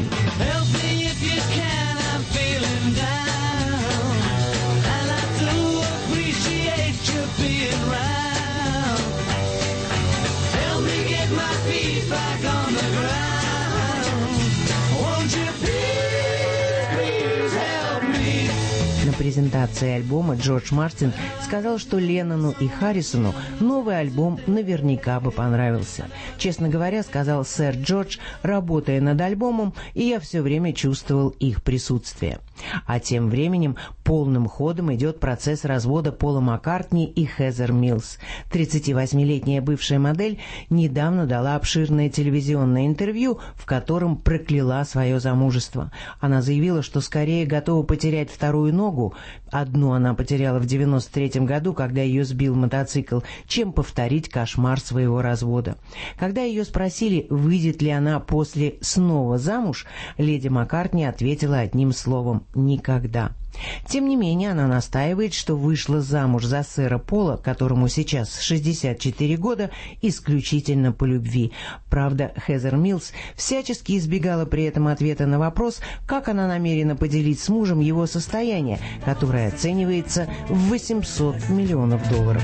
На презентации альбома Джордж Мартин сказал, что Леннону и Харрисону новый альбом наверняка бы понравился. Честно говоря, сказал сэр Джордж, работая над альбомом, и я все время чувствовал их присутствие. А тем временем полным ходом идет процесс развода Пола Маккартни и Хезер Милс. 38-летняя бывшая модель недавно дала обширное телевизионное интервью, в котором прокляла свое замужество. Она заявила, что скорее готова потерять вторую ногу, одну она потеряла в 93 году, когда ее сбил мотоцикл, чем повторить кошмар своего развода. Когда ее спросили, выйдет ли она после снова замуж, леди Маккартни ответила одним словом: «Никогда». Тем не менее, она настаивает, что вышла замуж за сэра Пола, которому сейчас 64 года, исключительно по любви. Правда, Хезер Милс всячески избегала при этом ответа на вопрос, как она намерена поделить с мужем его состояние, которое оценивается в $800 миллионов.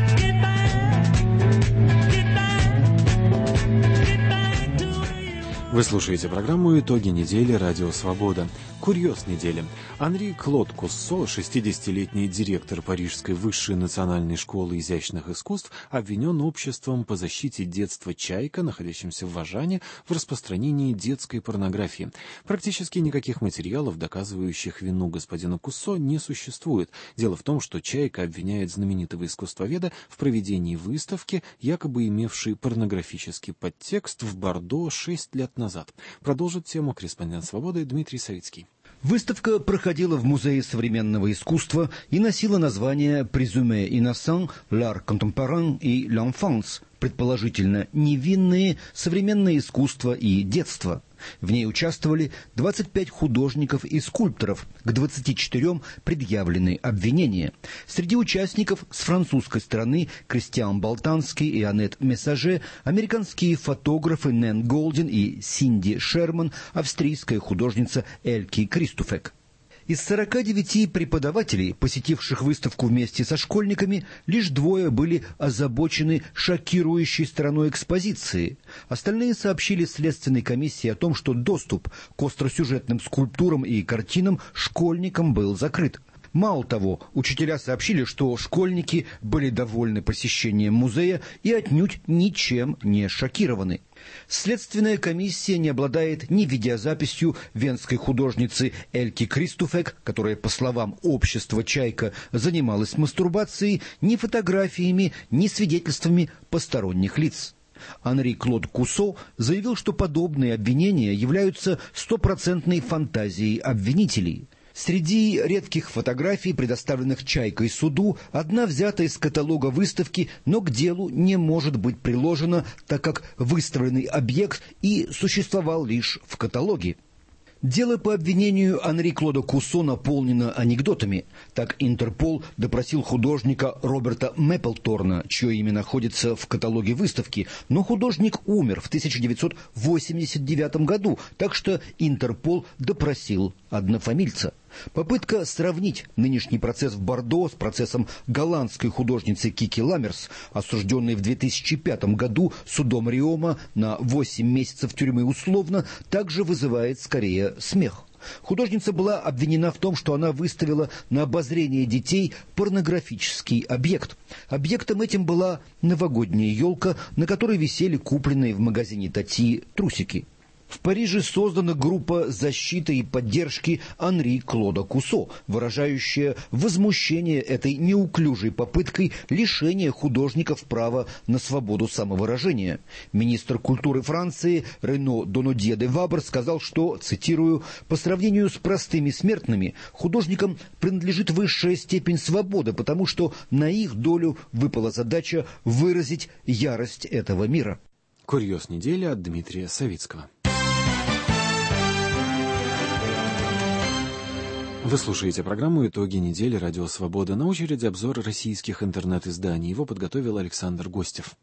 Вы слушаете программу «Итоги недели. Радио Свобода». Курьез недели. Анри Клод Куссо, 60-летний директор Парижской высшей национальной школы изящных искусств, обвинен обществом по защите детства «Чайка», находящимся в Важане, в распространении детской порнографии. Практически никаких материалов, доказывающих вину господина Куссо, не существует. Дело в том, что «Чайка» обвиняет знаменитого искусствоведа в проведении выставки, якобы имевшей порнографический подтекст, в Бордо 6 лет назад. Продолжит тему корреспондент «Свободы» Дмитрий Савицкий. Выставка проходила в Музее современного искусства и носила название «Présumé innocent, l'art contemporain et l'enfance», предположительно невинные, современное искусство и детство. В ней участвовали 25 художников и скульпторов, к 24 предъявлены обвинения. Среди участников с французской стороны Кристиан Болтанский и Аннет Мессаже, американские фотографы Нэн Голдин и Синди Шерман, австрийская художница Эльки Кристофек. Из 49 преподавателей, посетивших выставку вместе со школьниками, лишь 2 были озабочены шокирующей стороной экспозиции. Остальные сообщили следственной комиссии о том, что доступ к остросюжетным скульптурам и картинам школьникам был закрыт. Мало того, учителя сообщили, что школьники были довольны посещением музея и отнюдь ничем не шокированы. Следственная комиссия не обладает ни видеозаписью венской художницы Эльки Кристофек, которая, по словам общества «Чайка», занималась мастурбацией, ни фотографиями, ни свидетельствами посторонних лиц. Анри Клод Куссо заявил, что подобные обвинения являются стопроцентной фантазией обвинителей. Среди редких фотографий, предоставленных «Чайкой» суду, одна взята из каталога выставки, но к делу не может быть приложена, так как выставленный объект и существовал лишь в каталоге. Дело по обвинению Анри Клода Куссо наполнено анекдотами. Так Интерпол допросил художника Роберта Мэпплторна, чье имя находится в каталоге выставки, но художник умер в 1989 году, так что Интерпол допросил однофамильца. Попытка сравнить нынешний процесс в Бордо с процессом голландской художницы Кики Ламмерс, осужденной в 2005 году судом Риома на 8 месяцев тюрьмы условно, также вызывает скорее смех. Художница была обвинена в том, что она выставила на обозрение детей порнографический объект. Объектом этим была новогодняя елка, на которой висели купленные в магазине Тати трусики. В Париже создана группа защиты и поддержки Анри Клода Куссо, выражающая возмущение этой неуклюжей попыткой лишения художников права на свободу самовыражения. Министр культуры Франции Рено Донодье де Вабр сказал, что, цитирую, «по сравнению с простыми смертными, художникам принадлежит высшая степень свободы, потому что на их долю выпала задача выразить ярость этого мира». Курьез недели от Дмитрия Савицкого. Вы слушаете программу «Итоги недели. Радио Свобода». На очереди обзор российских интернет-изданий. Его подготовил Александр Гостев.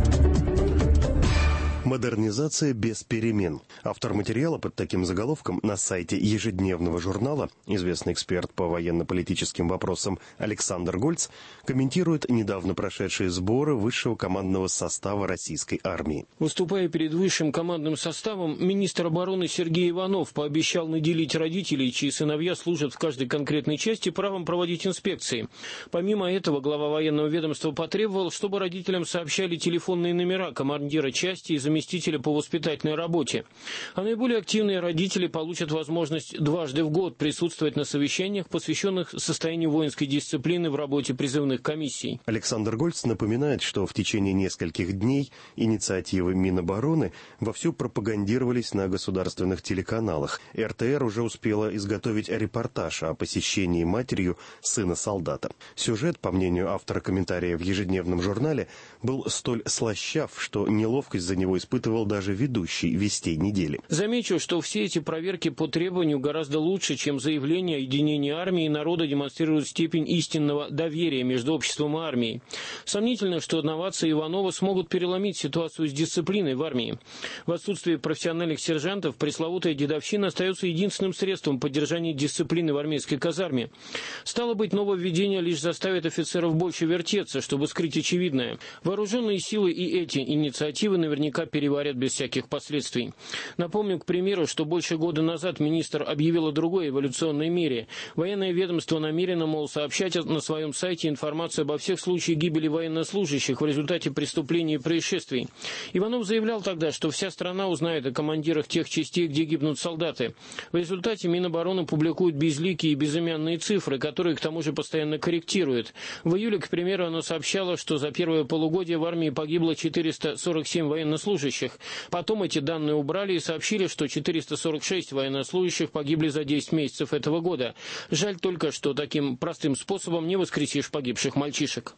Модернизация без перемен. Автор материала под таким заголовком на сайте ежедневного журнала, известный эксперт по военно-политическим вопросам Александр Гольц, комментирует недавно прошедшие сборы высшего командного состава российской армии. Выступая перед высшим командным составом, министр обороны Сергей Иванов пообещал наделить родителей, чьи сыновья служат в каждой конкретной части, правом проводить инспекции. Помимо этого, глава военного ведомства потребовал, чтобы родителям сообщали телефонные номера командира части и заместителя по воспитательной работе. А наиболее активные родители получат возможность дважды в год присутствовать на совещаниях, посвященных состоянию воинской дисциплины в работе призывных комиссий. Александр Гольц напоминает, что в течение нескольких дней инициативы Минобороны вовсю пропагандировались на государственных телеканалах. РТР уже успела изготовить репортаж о посещении матерью сына солдата. Сюжет, по мнению автора комментария в ежедневном журнале, был столь слащав, что неловкость за него испытывали испытывал даже ведущий «Вестей недели». Замечу, что все эти проверки по требованию гораздо лучше, чем заявления о единении армии и народа демонстрируют степень истинного доверия между обществом и армией. Сомнительно, что новации Иванова смогут переломить ситуацию с дисциплиной в армии. В отсутствие профессиональных сержантов пресловутая дедовщина остается единственным средством поддержания дисциплины в армейской казарме. Стало быть, нововведение лишь заставит офицеров больше вертеться, чтобы скрыть очевидное. Вооруженные силы и эти инициативы наверняка переварят без всяких последствий. Напомню, к примеру, что больше года назад министр объявил о другой эволюционной мере. Военное ведомство намерено, мол, сообщать на своем сайте информацию обо всех случаях гибели военнослужащих в результате преступлений и происшествий. Иванов заявлял тогда, что вся страна узнает о командирах тех частей, где гибнут солдаты. В результате Минобороны публикует безликие и безымянные цифры, которые к тому же постоянно корректирует. В июле, к примеру, оно сообщало, что за первое полугодие в армии погибло 447 военнослужащих. Потом эти данные убрали и сообщили, что 446 военнослужащих погибли за 10 месяцев этого года. Жаль только, что таким простым способом не воскресишь погибших мальчишек.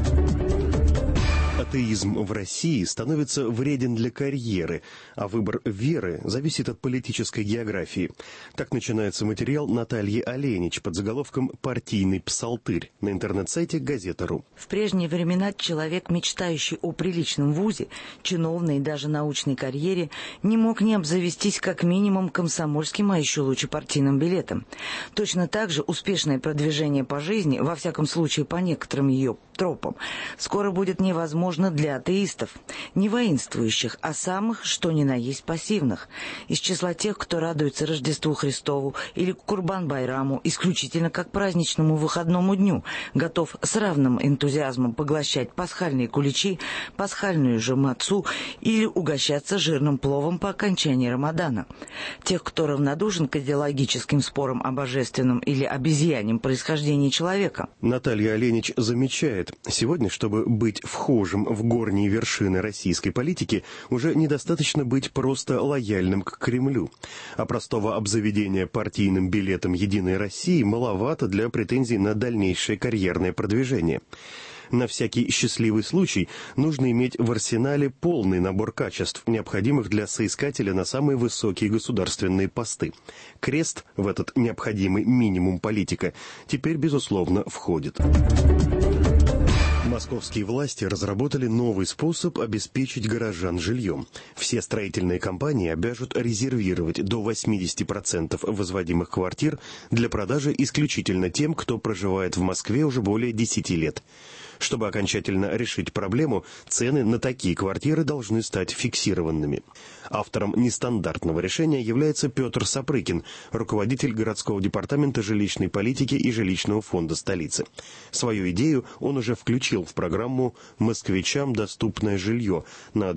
Атеизм в России становится вреден для карьеры, а выбор веры зависит от политической географии. Так начинается материал Натальи Оленич под заголовком «Партийный псалтырь» на интернет-сайте «Газета.ру». В прежние времена человек, мечтающий о приличном вузе, чиновной и даже научной карьере, не мог не обзавестись как минимум комсомольским, а еще лучше партийным билетом. Точно так же успешное продвижение по жизни, во всяком случае по некоторым ее тропам, скоро будет невозможно для атеистов, не воинствующих, а самых, что ни на есть, пассивных, из числа тех, кто радуется Рождеству Христову или Курбан-Байраму исключительно как праздничному выходному дню, готов с равным энтузиазмом поглощать пасхальные куличи, пасхальную же мацу или угощаться жирным пловом по окончании Рамадана. Тех, кто равнодушен к идеологическим спорам о божественном или обезьяньем происхождении человека. Наталья Оленич замечает, сегодня, чтобы быть вхожим в горние вершины российской политики, уже недостаточно быть просто лояльным к Кремлю. А простого обзаведения партийным билетом «Единой России» маловато для претензий на дальнейшее карьерное продвижение. На всякий счастливый случай нужно иметь в арсенале полный набор качеств, необходимых для соискателя на самые высокие государственные посты. Крест в этот необходимый минимум политика теперь, безусловно, входит. Московские власти разработали новый способ обеспечить горожан жильем. Все строительные компании обяжут резервировать до 80% возводимых квартир для продажи исключительно тем, кто проживает в Москве уже более 10 лет. Чтобы окончательно решить проблему, цены на такие квартиры должны стать фиксированными. Автором нестандартного решения является Петр Сапрыкин, руководитель городского департамента жилищной политики и жилищного фонда столицы. Свою идею он уже включил в программу «Москвичам доступное жилье» на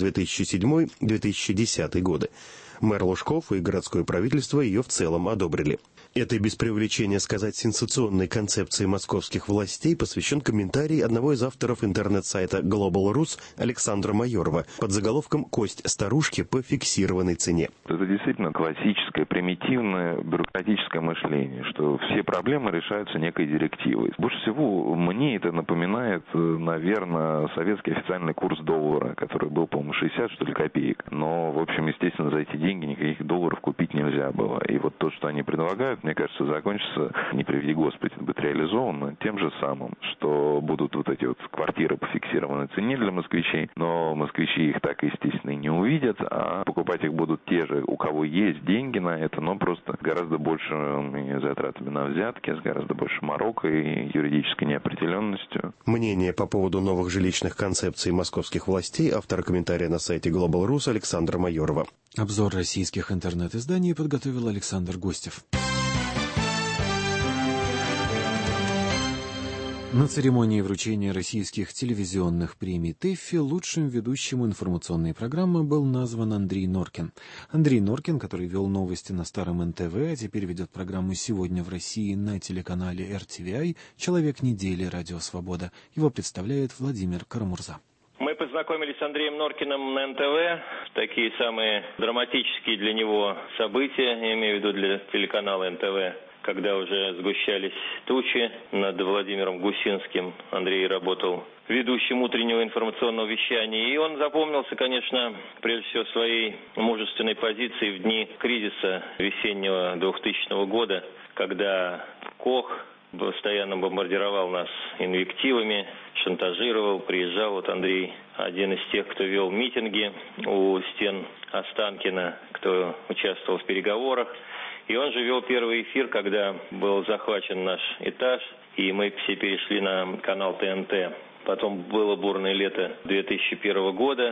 2007-2010 годы. Мэр Лужков и городское правительство ее в целом одобрили. Этой, без преувеличения сказать, сенсационной концепции московских властей посвящен комментарий одного из авторов интернет-сайта Global Rus Александра Майорова под заголовком «Кость старушки по фиксированной цене». Это действительно классическое, примитивное, бюрократическое мышление, что все проблемы решаются некой директивой. Больше всего мне это напоминает, наверное, советский официальный курс доллара, который был, по-моему, 60, что ли, копеек. Но, в общем, естественно, за эти деньги никаких долларов купить нельзя было. И вот то, что они предлагают, мне кажется, закончится, не приведи Господи, будет реализовано тем же самым, что будут вот эти вот квартиры по фиксированной цене для москвичей, но москвичи их так, естественно, и не увидят, а покупать их будут те же, у кого есть деньги на это, но просто гораздо большими затратами на взятки, с гораздо больше морока и юридической неопределенностью. Мнение по поводу новых жилищных концепций московских властей автор комментария на сайте Global Rus Александра Майорова. Обзор российских интернет-изданий подготовил Александр Гостев. На церемонии вручения российских телевизионных премий ТЭФИ лучшим ведущим информационной программы был назван Андрей Норкин. Андрей Норкин, который вел новости на старом НТВ, а теперь ведет программу «Сегодня в России» на телеканале РТВИ, «Человек недели» Радио Свобода. Его представляет Владимир Карамурза. Мы познакомились с Андреем Норкиным на НТВ. Такие самые драматические для него события, я имею в виду для телеканала НТВ, когда уже сгущались тучи над Владимиром Гусинским. Андрей работал ведущим утреннего информационного вещания. И он запомнился, конечно, прежде всего своей мужественной позицией в дни кризиса весеннего 2000 года, когда Кох постоянно бомбардировал нас инвективами, шантажировал, приезжал. Вот Андрей один из тех, кто вел митинги у стен Останкино, кто участвовал в переговорах. И он же вел первый эфир, когда был захвачен наш этаж, и мы все перешли на канал ТНТ. Потом было бурное лето 2001 года,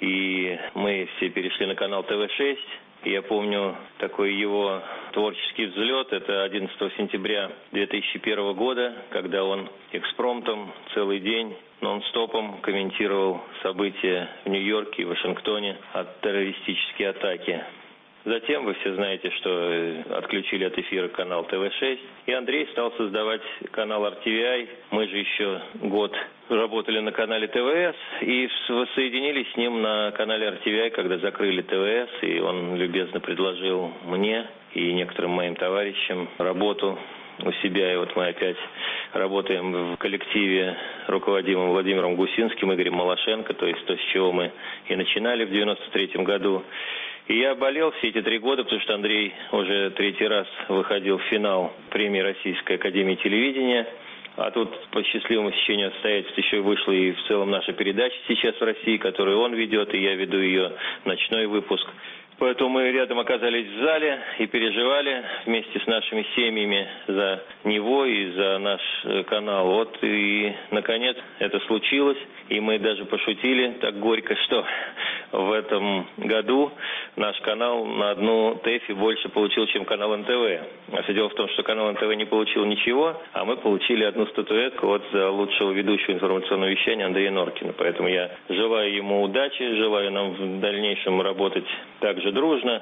и мы все перешли на канал ТВ-6. Я помню такой его творческий взлет. Это 11 сентября 2001 года, когда он экспромтом целый день нон-стопом комментировал события в Нью-Йорке и Вашингтоне от террористические атаки. Затем вы все знаете, что отключили от эфира канал ТВ-6. И Андрей стал создавать канал RTVI. Мы же еще год работали на канале ТВС и воссоединились с ним на канале RTVI, когда закрыли ТВС. И он любезно предложил мне и некоторым моим товарищам работу у себя. И вот мы опять работаем в коллективе, руководимом Владимиром Гусинским, Игорем Малашенко, то есть то, с чего мы и начинали в 93-м году. И я болел все эти 3 года, потому что Андрей уже 3-й раз выходил в финал премии Российской академии телевидения. А тут по счастливому стечению обстоятельств еще вышла и в целом наша передача сейчас в России, которую он ведет, и я веду ее ночной выпуск. Поэтому мы рядом оказались в зале и переживали вместе с нашими семьями за него и за наш канал. Вот и, наконец, это случилось. И мы даже пошутили так горько, что в этом году наш канал на одну ТЭФИ больше получил, чем канал НТВ. А все дело в том, что канал НТВ не получил ничего, а мы получили одну статуэтку вот за лучшего ведущего информационного вещания Андрея Норкина. Поэтому я желаю ему удачи, желаю нам в дальнейшем работать так же дружно.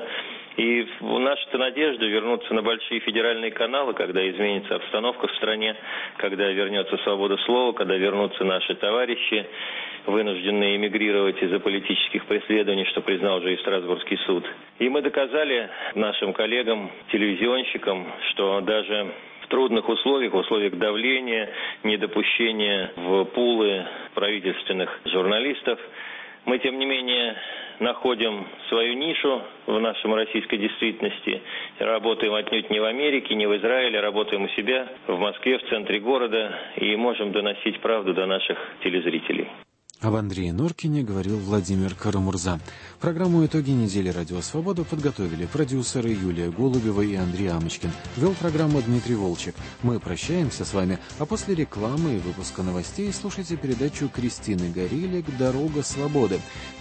И наша-то надежда вернуться на большие федеральные каналы, когда изменится обстановка в стране, когда вернется свобода слова, когда вернутся наши товарищи, вынужденные эмигрировать из-за политических преследований, что признал уже и Страсбургский суд. И мы доказали нашим коллегам, телевизионщикам, что даже в трудных условиях, в условиях давления, недопущения в пулы правительственных журналистов, мы, тем не менее, находим свою нишу в нашем российской действительности. Работаем отнюдь не в Америке, не в Израиле, работаем у себя в Москве, в центре города, и можем доносить правду до наших телезрителей. Об Андрее Норкине говорил Владимир Карамурза. Программу «Итоги недели Радио Свобода» подготовили продюсеры Юлия Голубева и Андрей Амочкин. Вел программу Дмитрий Волчек. Мы прощаемся с вами, а после рекламы и выпуска новостей слушайте передачу Кристины Горелик «Дорога свободы».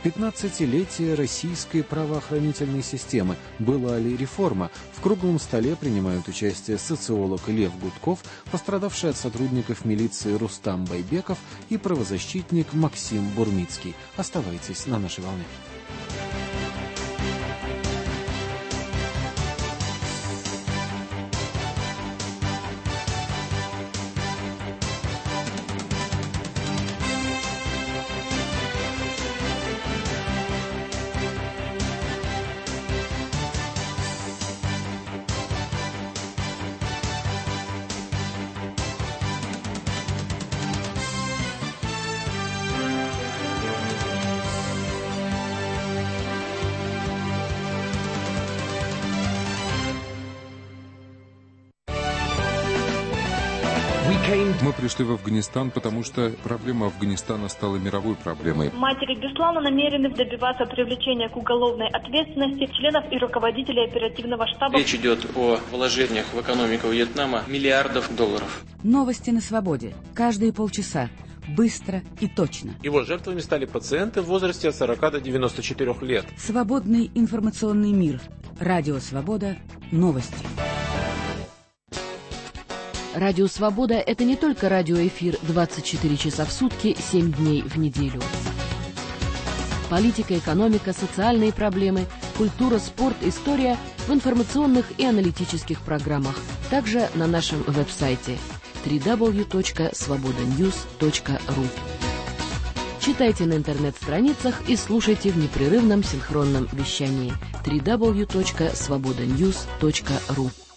15-летие российской правоохранительной системы. Была ли реформа? В круглом столе принимают участие социолог Лев Гудков, пострадавший от сотрудников милиции Рустам Байбеков и правозащитник Максим Бурмицкий. Оставайтесь на нашей волне. Мы пришли в Афганистан, потому что проблема Афганистана стала мировой проблемой. Матери Беслана намерены добиваться привлечения к уголовной ответственности членов и руководителей оперативного штаба. Речь идет о вложениях в экономику Вьетнама миллиардов долларов. Новости на свободе. Каждые полчаса. Быстро и точно. Его жертвами стали пациенты в возрасте от 40 до 94 лет. Свободный информационный мир. Радио Свобода. Новости. Радио «Свобода» — это не только радиоэфир 24 часа в сутки, 7 дней в неделю. Политика, экономика, социальные проблемы, культура, спорт, история в информационных и аналитических программах. Также на нашем веб-сайте www.svobodanews.ru. Читайте на интернет-страницах и слушайте в непрерывном синхронном вещании www.svobodanews.ru.